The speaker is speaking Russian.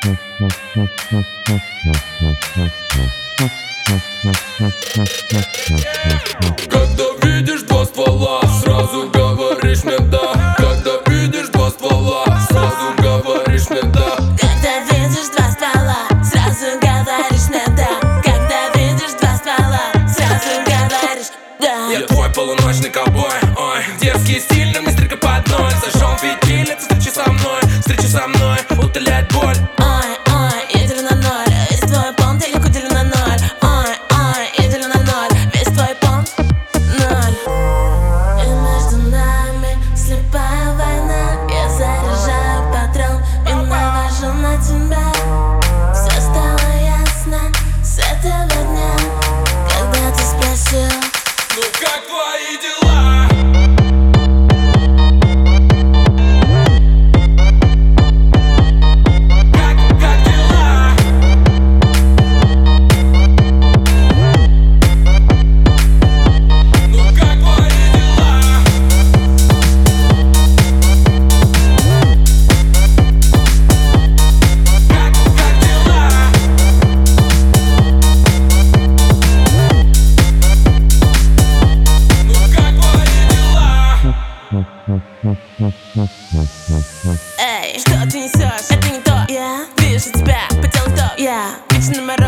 Когда видишь два ствола, сразу говоришь мне да. Когда видишь два ствола, сразу говоришь мне да. Когда видишь два ствола, сразу говоришь мне да. Когда видишь два ствола, сразу говоришь да. Я твой полуночный ковбой, ой. Дерзкий, стильный, мы стрелка под ноль. Зажжем фитиль, это встреча со мной утоляет боль. Ой, я делю на ноль, весь твой понт я легко делю на ноль. Ой, я делю на ноль, весь твой понт ноль. И между нами слепая война. Я заряжаю патрон и навожу на тебя. Все стало ясно с этого дня, когда ты спросил: ну как твои дела? Эй, что ты несешь? Это не то. Я вижу тебя по телу, кто? Я вечно на морозе.